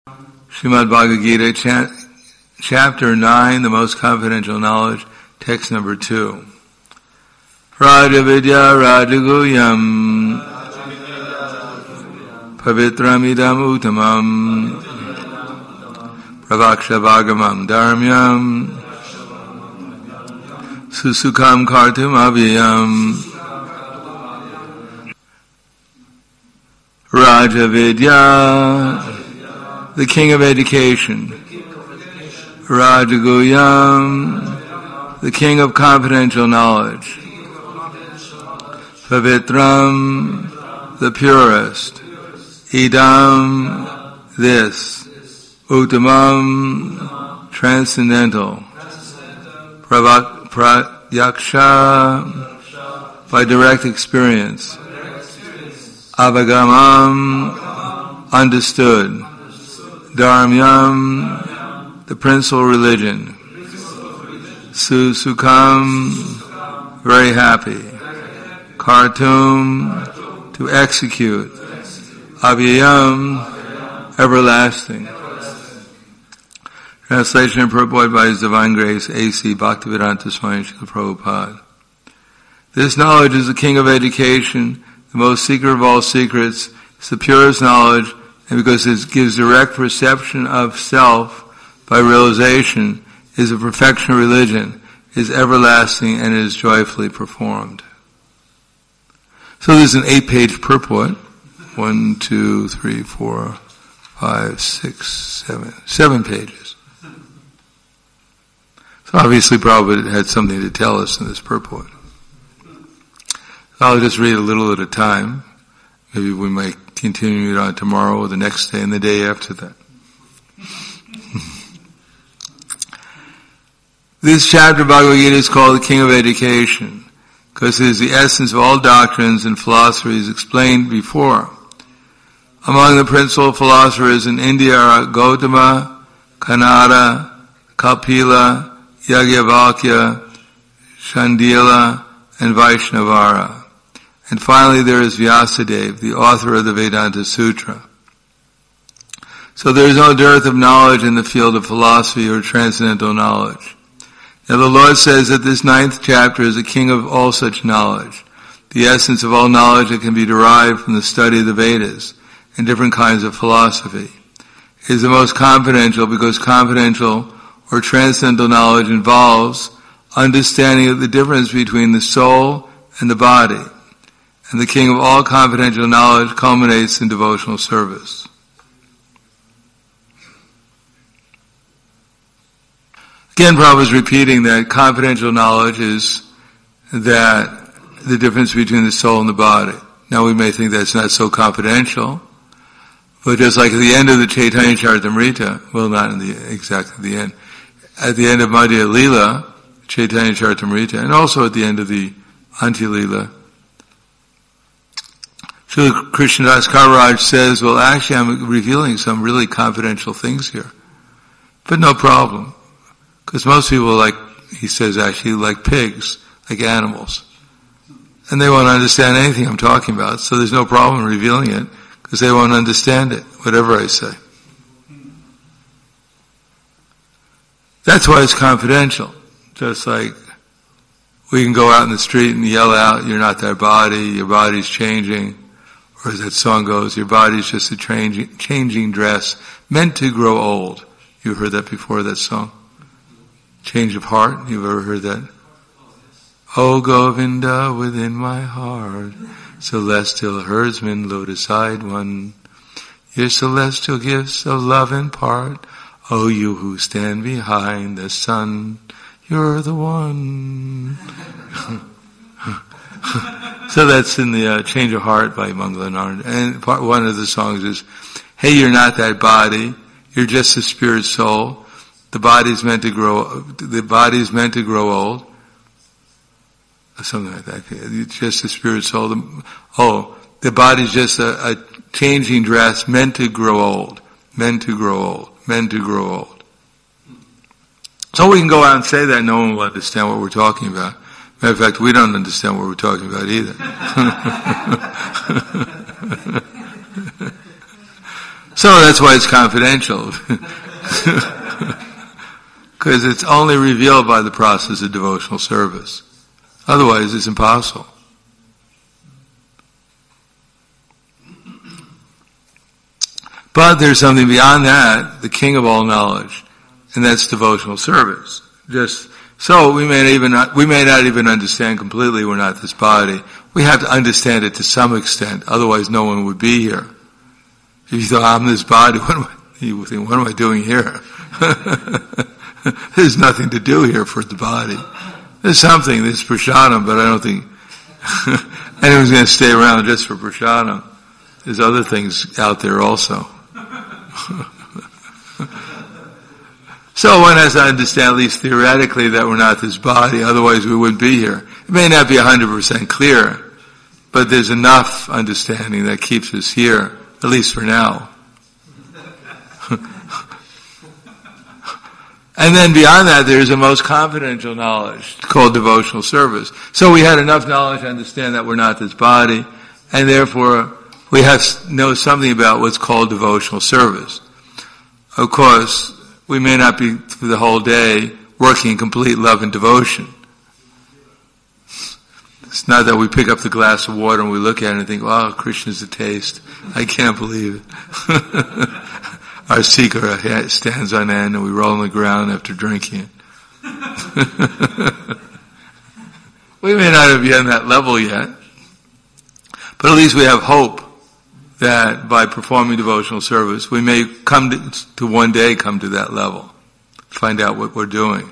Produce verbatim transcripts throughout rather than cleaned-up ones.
Srimad Bhagavad Gita, cha- chapter nine, the most confidential knowledge, text number two. Raja Vidya Rajaguyam Pavitram Idam Uttamam Pravaksha Bhagamam Dharmyam Susukam Kartum Abhyam Raja Vidya, the king of education. Rajaguyam, the king of confidential knowledge. Pavitram, the purest. Idam, this. Uttamam, transcendental. Prayaksha, by direct experience. Avagamam, understood. Dharmyam, the principal religion. Susukam, very happy. Kartum, to execute. Abhyayam, everlasting. Translation and purport by His Divine Grace, A C Bhaktivedanta Swami Srila Prabhupada. This knowledge is the king of education, the most secret of all secrets. It's the purest knowledge, and because it gives direct perception of self by realization, is a perfection of religion, is everlasting, and is joyfully performed. So there's an eight-page purport. One, two, three, four, five, six, seven. Seven pages. So obviously Prabhupada had something to tell us in this purport. So I'll just read a little at a time. Maybe we might continue it on tomorrow or the next day and the day after that. This chapter of Bhagavad Gita is called the King of Education because it is the essence of all doctrines and philosophies explained before. Among the principal philosophers in India are Gautama, Kanada, Kapila, Yajnavalkya, Shandila, and Vaishnavara. And finally there is Vyasadeva, the author of the Vedanta Sutra. So there is no dearth of knowledge in the field of philosophy or transcendental knowledge. Now the Lord says that this ninth chapter is the king of all such knowledge, the essence of all knowledge that can be derived from the study of the Vedas and different kinds of philosophy. It is the most confidential because confidential or transcendental knowledge involves understanding of the difference between the soul and the body. And the king of all confidential knowledge culminates in devotional service. Again, Prabhupada is repeating that confidential knowledge is that the difference between the soul and the body. Now we may think that's not so confidential, but just like at the end of the Chaitanya Charitamrita, well not in the exactly the end, at the end of Madhya Lila, Chaitanya Charitamrita, and also at the end of the Antya Lila, Srila Krishnadas Kaviraj says, well actually I'm revealing some really confidential things here. But no problem. Because most people like, he says actually, like pigs, like animals. And they won't understand anything I'm talking about, so there's no problem revealing it, because they won't understand it, whatever I say. That's why it's confidential. Just like we can go out in the street and yell out, you're not that body, your body's changing. Or as that song goes, your body's just a changing, changing dress, meant to grow old. You've heard that before, that song? Change of heart, you've ever heard that? O Govinda within my heart, celestial herdsman, lotus-eyed one, your celestial gifts of love impart, O you who stand behind the sun, you're the one. So that's in the uh, Change of Heart by Mangalanand. And part, one of the songs is, hey, you're not that body, you're just a spirit soul. The body's meant to grow, the body's meant to grow old. Something like that. It's just a spirit soul. The, oh, the body's just a, a changing dress meant to grow old. Meant to grow old. Meant to grow old. So we can go out and say that, no one will understand what we're talking about. Matter of fact, we don't understand what we're talking about either. So that's why it's confidential. Because it's only revealed by the process of devotional service. Otherwise, it's impossible. But there's something beyond that, the king of all knowledge, and that's devotional service. Just so we may even not, we may not even understand completely we're not this body. We have to understand it to some extent, otherwise no one would be here. If you thought, I'm this body, what am I, you would think, what am I doing here? There's nothing to do here for the body. There's something, there's prasadam, but I don't think anyone's going to stay around just for prasadam. There's other things out there also. So one has to understand, at least theoretically, that we're not this body, otherwise we wouldn't be here. It may not be one hundred percent clear, but there's enough understanding that keeps us here, at least for now. And then beyond that, there's a most confidential knowledge called devotional service. So we had enough knowledge to understand that we're not this body, and therefore we have to know something about what's called devotional service. Of course, we may not be for the whole day working in complete love and devotion. It's not that we pick up the glass of water and we look at it and think, wow, Krishna's a taste. I can't believe it. Our seeker stands on end and we roll on the ground after drinking it. We may not have been on that level yet, but at least we have hope that by performing devotional service, we may come to, to one day come to that level, find out what we're doing.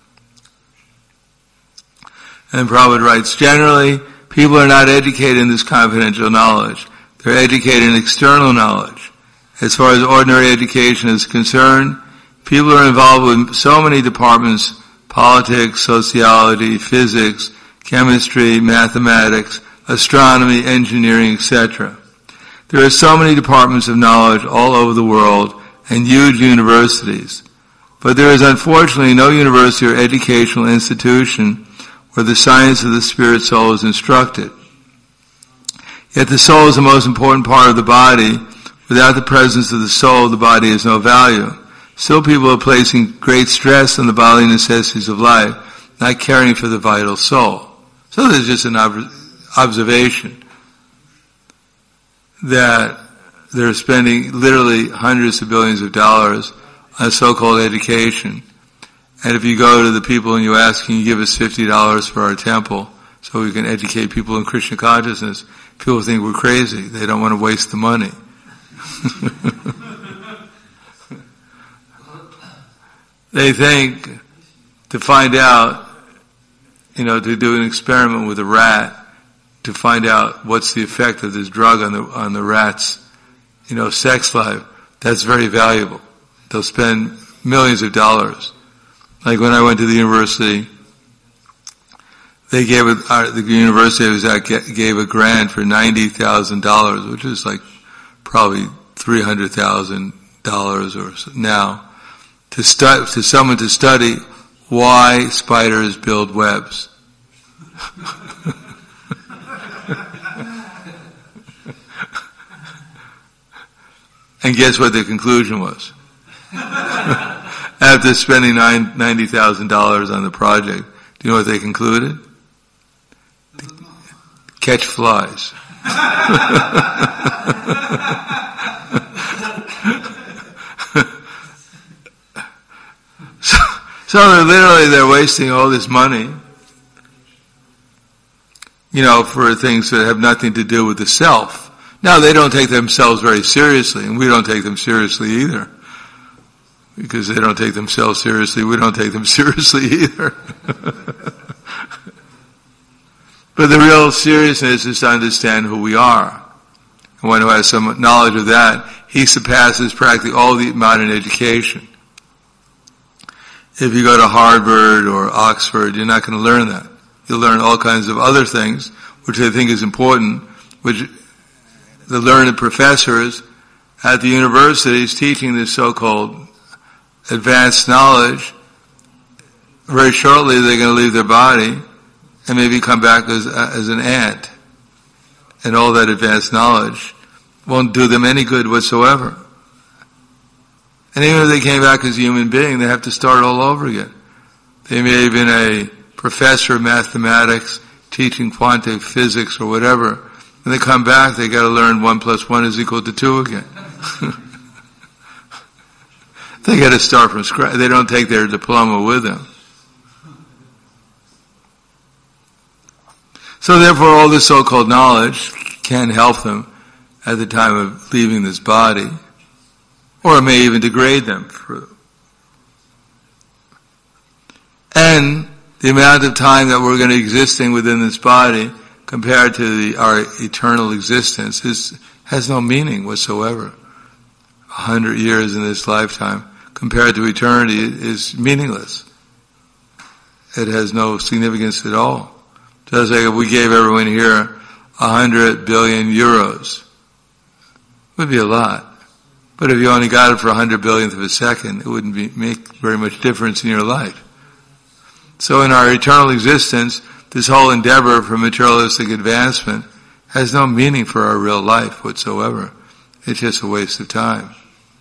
And Prabhupada writes, generally, people are not educated in this confidential knowledge. They're educated in external knowledge. As far as ordinary education is concerned, people are involved with so many departments, politics, sociology, physics, chemistry, mathematics, astronomy, engineering, et cetera. There are so many departments of knowledge all over the world and huge universities. But there is unfortunately no university or educational institution where the science of the spirit soul is instructed. Yet the soul is the most important part of the body. Without the presence of the soul, the body has no value. Still people are placing great stress on the bodily necessities of life, not caring for the vital soul. So there's just an ob- observation that they're spending literally hundreds of billions of dollars on so-called education. And if you go to the people and you ask, can you give us fifty dollars for our temple so we can educate people in Krishna consciousness, people think we're crazy. They don't want to waste the money. They think to find out, you know, to do an experiment with a rat, to find out what's the effect of this drug on the on the rat's, you know, sex life, that's very valuable. They'll spend millions of dollars. Like when I went to the university, they gave it, our, the university I was at gave a grant for ninety thousand dollars, which is like probably three hundred thousand dollars or so now, to stu- to someone to study why spiders build webs. And guess what the conclusion was? After spending ninety thousand dollars on the project, do you know what they concluded? Catch flies. so, so they're literally, they're wasting all this money, you know, for things that have nothing to do with the self. Now, they don't take themselves very seriously, and we don't take them seriously either. Because they don't take themselves seriously, we don't take them seriously either. But the real seriousness is to understand who we are. And one who has some knowledge of that, he surpasses practically all the modern education. If you go to Harvard or Oxford, you're not going to learn that. You'll learn all kinds of other things, which they think is important, which the learned professors at the universities teaching this so-called advanced knowledge, very shortly they're going to leave their body and maybe come back as, as an ant. And all that advanced knowledge won't do them any good whatsoever. And even if they came back as a human being, they have to start all over again. They may have been a professor of mathematics teaching quantum physics or whatever. When they come back, they got to learn one plus one is equal to two again. They got to start from scratch. They don't take their diploma with them. So therefore, all this so-called knowledge can help them at the time of leaving this body, or it may even degrade them. And the amount of time that we're going to be existing within this body compared to the, our eternal existence is, has no meaning whatsoever. A hundred years in this lifetime compared to eternity is meaningless. It has no significance at all. Just like if we gave everyone here a hundred billion euros, it would be a lot. But if you only got it for a hundred billionth of a second, it wouldn't be, make very much difference in your life. So in our eternal existence, this whole endeavor for materialistic advancement has no meaning for our real life whatsoever. It's just a waste of time.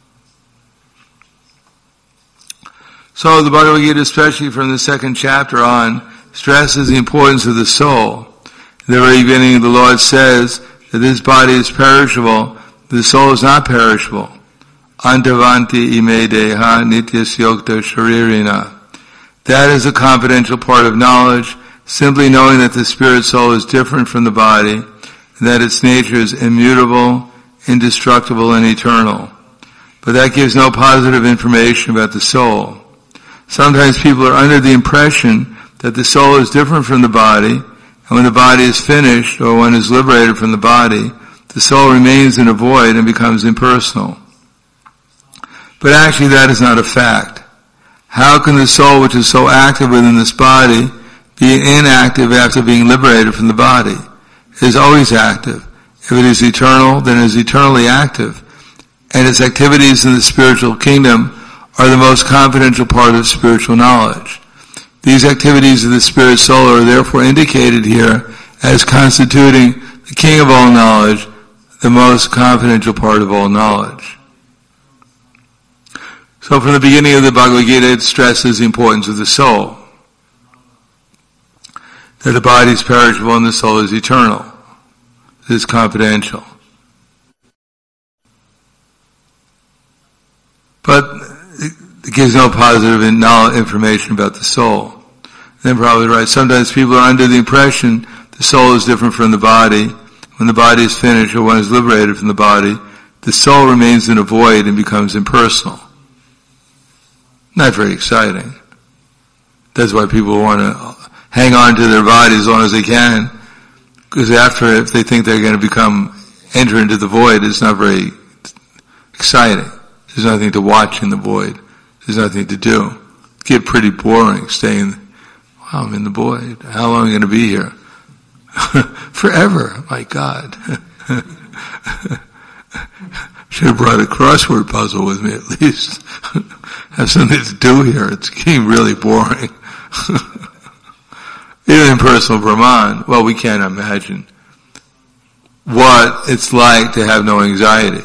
So the Bhagavad Gita, especially from the second chapter on, stresses the importance of the soul. In the very beginning, the Lord says that this body is perishable, the soul is not perishable. Antavanti ime deha nityasyokta sharirina. That is a confidential part of knowledge, simply knowing that the spirit soul is different from the body, and that its nature is immutable, indestructible, and eternal. But that gives no positive information about the soul. Sometimes people are under the impression that the soul is different from the body, and when the body is finished, or one is liberated from the body, the soul remains in a void and becomes impersonal. But actually that is not a fact. How can the soul, which is so active within this body, be inactive after being liberated from the body? It is always active. If it is eternal, then it is eternally active. And its activities in the spiritual kingdom are the most confidential part of spiritual knowledge. These activities of the spirit soul are therefore indicated here as constituting the king of all knowledge, the most confidential part of all knowledge. So from the beginning of the Bhagavad Gita, it stresses the importance of the soul. That the body is perishable and the soul is eternal. This is confidential. But it gives no positive information about the soul. Then probably right. Sometimes people are under the impression the soul is different from the body. When the body is finished or one is liberated from the body, the soul remains in a void and becomes impersonal. Not very exciting. That's why people want to hang on to their body as long as they can. Because after, if they think they're going to become, enter into the void, it's not very exciting. There's nothing to watch in the void. There's nothing to do. It get pretty boring staying, wow, I'm in the void. How long am I going to be here? Forever. My God. Should have brought a crossword puzzle with me at least. Have something to do here. It's getting really boring. Even in personal Brahman, well, we can't imagine what it's like to have no anxiety.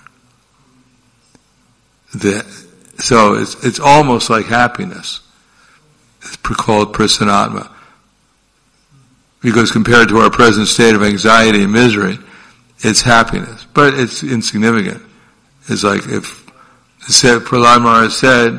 The, so it's, it's almost like happiness. It's called prasanatma. Because compared to our present state of anxiety and misery, it's happiness. But it's insignificant. It's like if, said, Prahlad Maharaj said,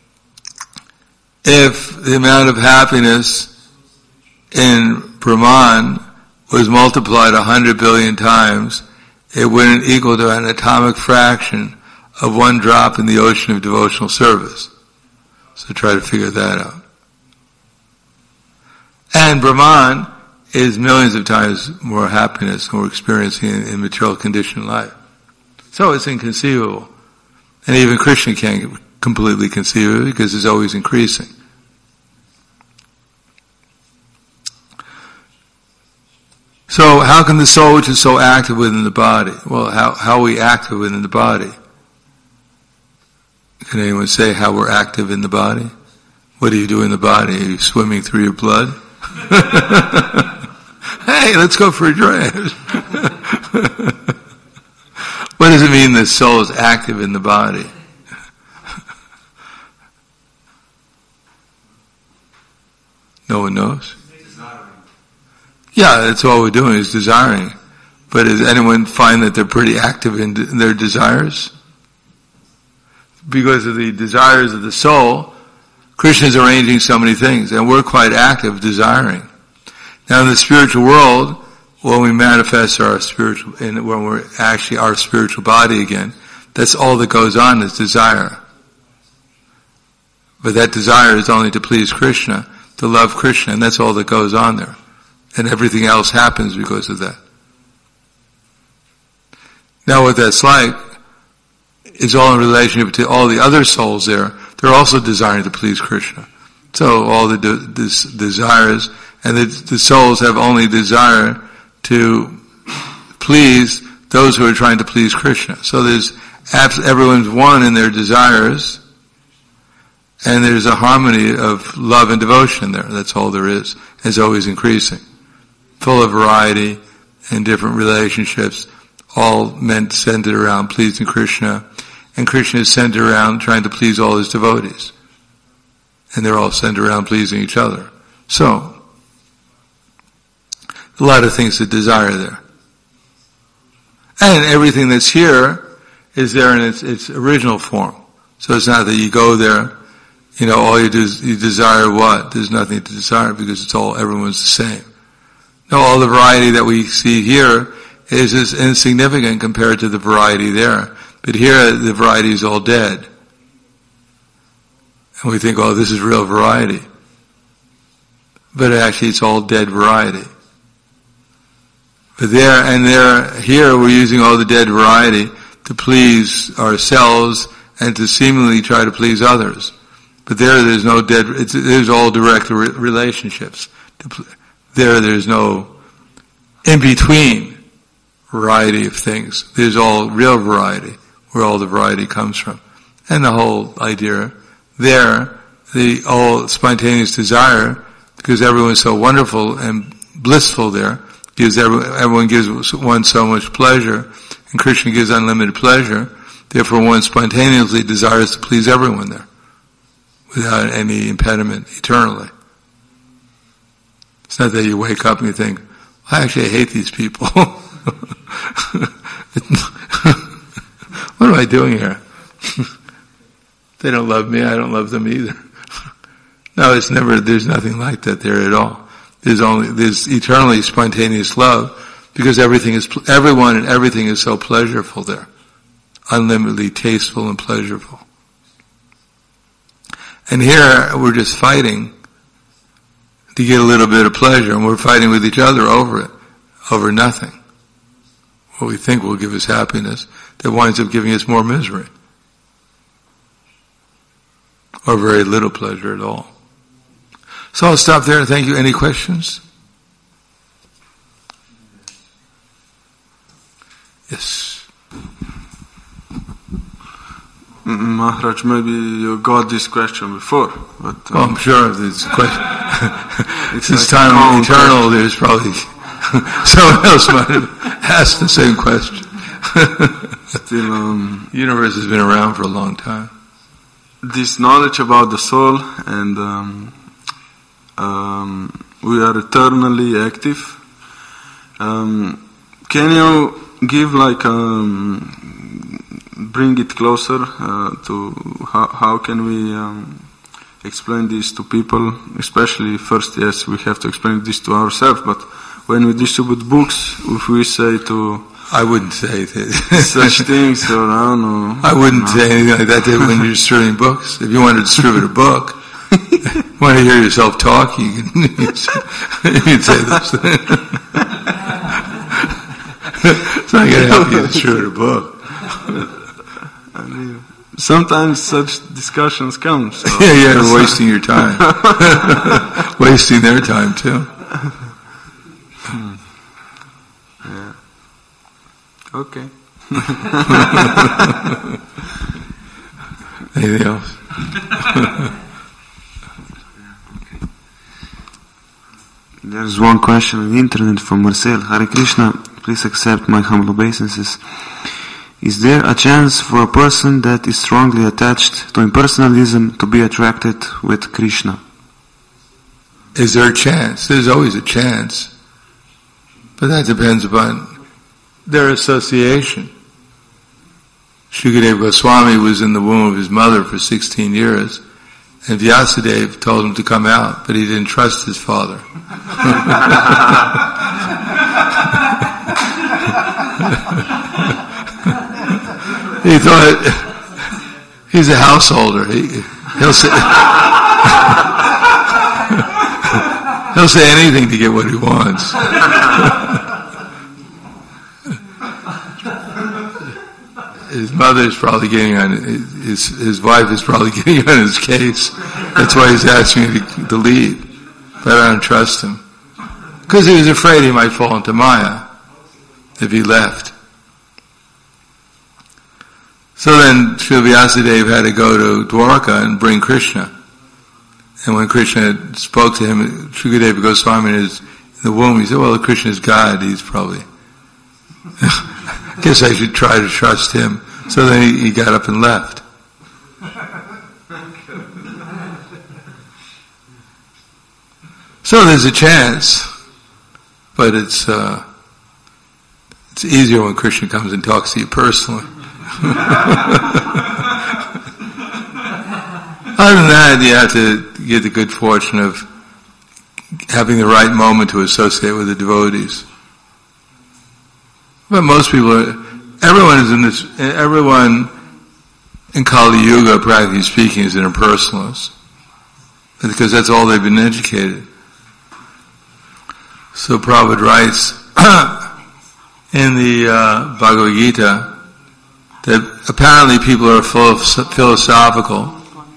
if the amount of happiness in Brahman was multiplied a hundred billion times, it wouldn't equal to an atomic fraction of one drop in the ocean of devotional service. So try to figure that out. And Brahman is millions of times more happiness than we're experiencing in, in material conditioned life. So it's inconceivable. And even Krishna can't completely conceive of it because it's always increasing. So how can the soul, which is so active within the body, well, how, how are we active within the body? Can anyone say how we're active in the body? What do you do in the body? Are you swimming through your blood? Hey, let's go for a drive. What does it mean the soul is active in the body? one knows? Desiring. Yeah, that's all we're doing is desiring. But does anyone find that they're pretty active in de- their desires? Because of the desires of the soul, Krishna is arranging so many things, and we're quite active desiring. Now in the spiritual world, when we manifest our spiritual, and when we're actually our spiritual body again, that's all that goes on is desire. But that desire is only to please Krishna, to love Krishna, and that's all that goes on there. And everything else happens because of that. Now what that's like is all in relationship to all the other souls there. They're also desiring to please Krishna. So all the de- des- desires, and the, the souls have only desire to please those who are trying to please Krishna. So there's, everyone's one in their desires, and there's a harmony of love and devotion there. That's all there is. It's always increasing. Full of variety and different relationships, all meant centered around pleasing Krishna. And Krishna is centered around trying to please all his devotees. And they're all centered around pleasing each other. So, a lot of things to desire there. And everything that's here is there in its, its original form. So it's not that you go there, you know, all you do is you desire what? There's nothing to desire because it's all, everyone's the same. No, all the variety that we see here is just insignificant compared to the variety there. But here the variety is all dead. And we think, oh, this is real variety. But actually it's all dead variety. But there, and there, here we're using all the dead variety to please ourselves and to seemingly try to please others. But there, there's no dead, it's, there's all direct re- relationships. There, there's no in-between variety of things. There's all real variety, where all the variety comes from. And the whole idea there, the all spontaneous desire, because everyone's so wonderful and blissful there, gives everyone, everyone gives one so much pleasure, and Krishna gives unlimited pleasure, therefore one spontaneously desires to please everyone there, without any impediment eternally. It's not that you wake up and you think, I actually hate these people. What am I doing here? They don't love me, I don't love them either. No, it's never, there's nothing like that there at all. There's only, there's eternally spontaneous love, because everything is, everyone and everything is so pleasurable there. Unlimitedly tasteful and pleasurable. And here, we're just fighting to get a little bit of pleasure, and we're fighting with each other over it, over nothing. What we think will give us happiness, that winds up giving us more misery. Or very little pleasure at all. So I'll stop there. Thank you. Any questions? Yes. Maharaj, maybe you got this question before, but uh, well, I'm sure this question. Since like time eternal, question. There's probably someone else might have asked the same question. Still, um, the universe has been around for a long time. This knowledge about the soul and um, um, we are eternally active. Um, can you give like um, bring it closer uh, to how, how can we um, explain this to people? Especially first, yes, we have to explain this to ourselves. But when we distribute books, if we say to I wouldn't say that. such things, or I don't know. I wouldn't say anything like that when you're distributing books. If you want to distribute a book, you want to hear yourself talk, you can, you can say this. It's not going to help you distribute a book. I mean, sometimes such discussions come. So. Yeah, yeah, you're wasting your time. Wasting their time, too. Yeah. Okay. Anything else? There's one question on the internet from Marcel. Hare Krishna, please accept my humble obeisances. Is there a chance for a person that is strongly attached to impersonalism to be attracted with Krishna? is there a chance? There's always a chance. But that depends upon their association. Shukadeva Goswami was in the womb of his mother for sixteen years, and Vyasadeva told him to come out, but he didn't trust his father. He thought, he's a householder. He, he'll say, he'll say anything to get what he wants. His mother is probably getting on his his wife is probably getting on his case. That's why he's asking me to, to leave. But I don't trust him because he was afraid he might fall into Maya if he left. So then Srila Vyasadeva had to go to Dwarka and bring Krishna. And when Krishna spoke to him, Shukadeva Goswami in, his, in the womb, he said, well, Krishna is God, he's probably... I guess I should try to trust him. So then he, he got up and left. So there's a chance, but it's uh, it's easier when Krishna comes and talks to you personally. Other than that, you have to get the good fortune of having the right moment to associate with the devotees. But most people are, everyone is in this, everyone in Kali Yuga, practically speaking, is an impersonalist. Because that's all they've been educated. So Prabhupada writes in the uh, Bhagavad Gita that apparently people are full of philosophical.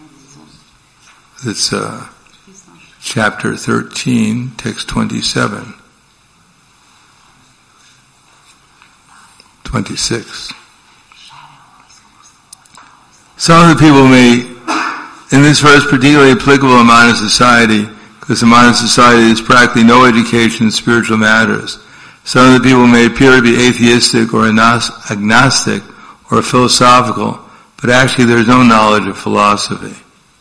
It's uh, chapter thirteen, text twenty-seven. twenty-six. Some of the people may, in this verse particularly applicable in modern society, because in modern society there's practically no education in spiritual matters. Some of the people may appear to be atheistic or agnostic or philosophical, but actually there's no knowledge of philosophy.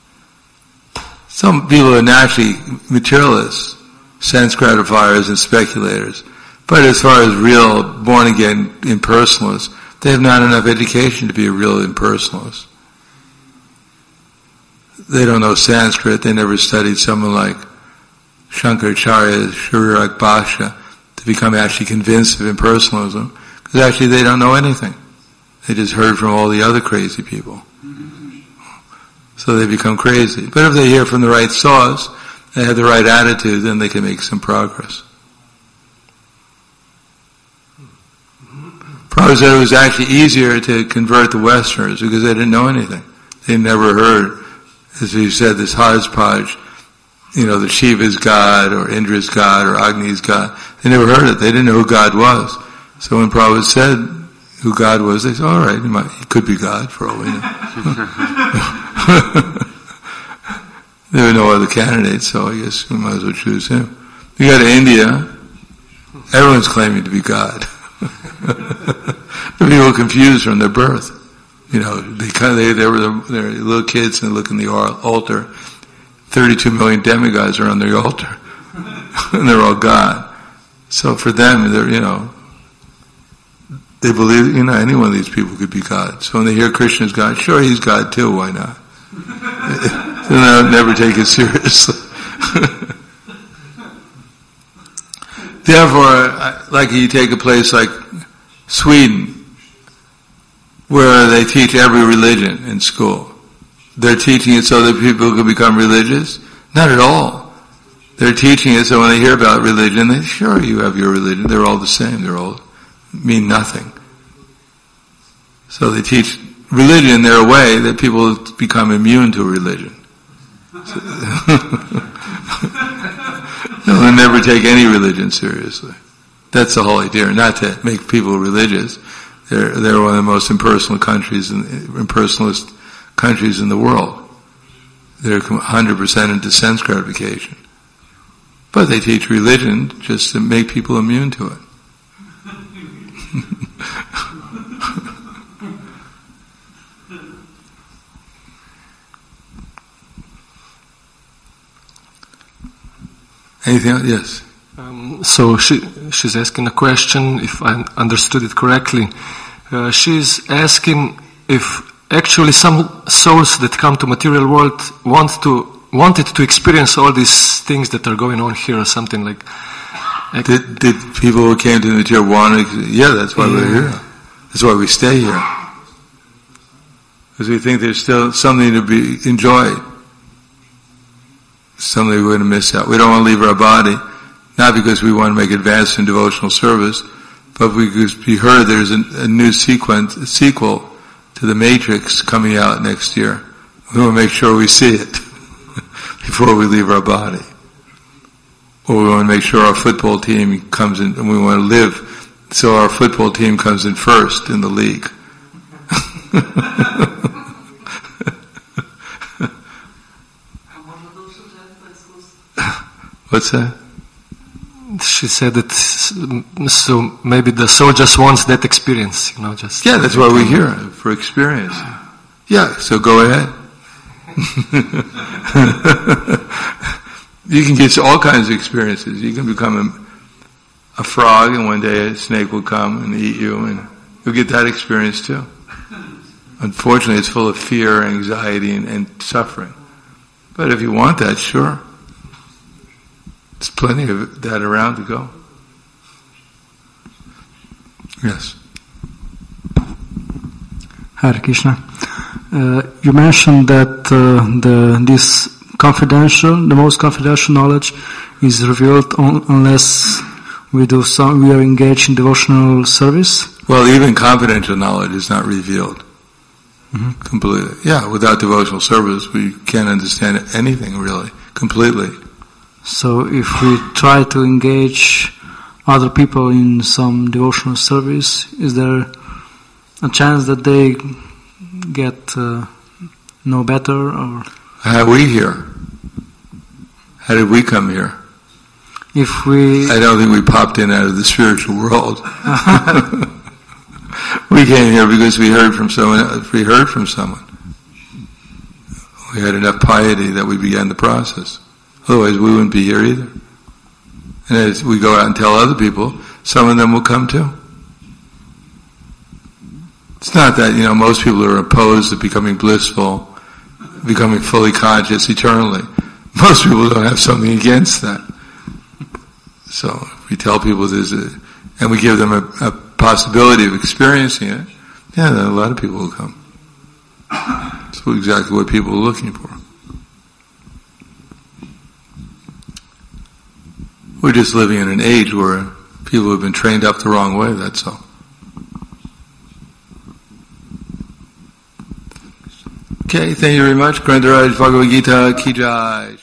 Some people are naturally materialists, sense gratifiers and speculators. But as far as real born-again impersonalists, they have not enough education to be a real impersonalist. They don't know Sanskrit. They never studied someone like Shankaracharya, Sharirak Bhashya to become actually convinced of impersonalism. Because actually they don't know anything. They just heard from all the other crazy people. So they become crazy. But if they hear from the right source, they have the right attitude, then they can make some progress. Prabhupada said it was actually easier to convert the Westerners because they didn't know anything. They never heard, as he said, this hodgepodge, you know, that Shiva is God, or Indra is God, or Agni is God. They never heard it. They didn't know who God was. So when Prabhupada said who God was, they said, all right, he, might, he could be God for all we know. There were no other candidates, so I guess we might as well choose him. You go to India, everyone's claiming to be God. The people are confused from their birth. You know, they kind of, they, they were the, they're little kids and they look in the altar. thirty-two million demigods are on the altar. And they're all God. So for them, they're, you know, they believe, you know, any one of these people could be God. So when they hear Krishna's God, sure, he's God too, why not? They'll never take it seriously. Therefore, like you take a place like Sweden, where they teach every religion in school. They're teaching it so that people can become religious? Not at all. They're teaching it so when they hear about religion, they sure you have your religion. They're all the same. They're all mean nothing. So they teach religion in their way that people become immune to religion. So they'll never take any religion seriously. That's the whole idea, not to make people religious. They're, they're one of the most impersonal countries, and impersonalist countries in the world. They're one hundred percent into sense gratification. But they teach religion just to make people immune to it. Anything else? Yes. Um, so she she's asking a question, if I understood it correctly. Uh, she's asking if actually some souls that come to material world want to wanted to experience all these things that are going on here, or something like. Did, did people who came to the material want to? Yeah, that's why yeah. we're here. That's why we stay here. Because we think there's still something to be enjoyed. Something we're going to miss out. We don't want to leave our body, not because we want to make advances in devotional service, but because we heard there's a, a new sequence, a sequel to The Matrix coming out next year. We want to make sure we see it before we leave our body. Or we want to make sure our football team comes in, and we want to live so our football team comes in first in the league. What's that? She said that, so maybe the soul just wants that experience, you know, just... Yeah, that's why we're here, for experience. Yeah, so go ahead. You can get all kinds of experiences. You can become a, a frog, and one day a snake will come and eat you, and you'll get that experience too. Unfortunately, it's full of fear, anxiety, and, and suffering. But if you want that, sure. There's plenty of that around to go. Yes. Hare Krishna. Uh, you mentioned that uh, the this confidential, the most confidential knowledge is revealed on, unless we do some, we are engaged in devotional service. Well, even confidential knowledge is not revealed mm-hmm. completely. Yeah, without devotional service, we can't understand anything really completely. So if we try to engage other people in some devotional service, is there a chance that they get uh, know better? Or how are we here? How did we come here? If we... I don't think we popped in out of the spiritual world. We came here because we heard from someone else. We heard from someone. We had enough piety that we began the process. Otherwise, we wouldn't be here either. And as we go out and tell other people, some of them will come too. It's not that, you know, most people are opposed to becoming blissful, becoming fully conscious eternally. Most people don't have something against that. So, if we tell people there's a, and we give them a, a possibility of experiencing it, yeah, then a lot of people will come. That's exactly what people are looking for. We're just living in an age where people have been trained up the wrong way, that's all. Okay, thank you very much. Grandaraj Bhagavad Gita Ki Jai.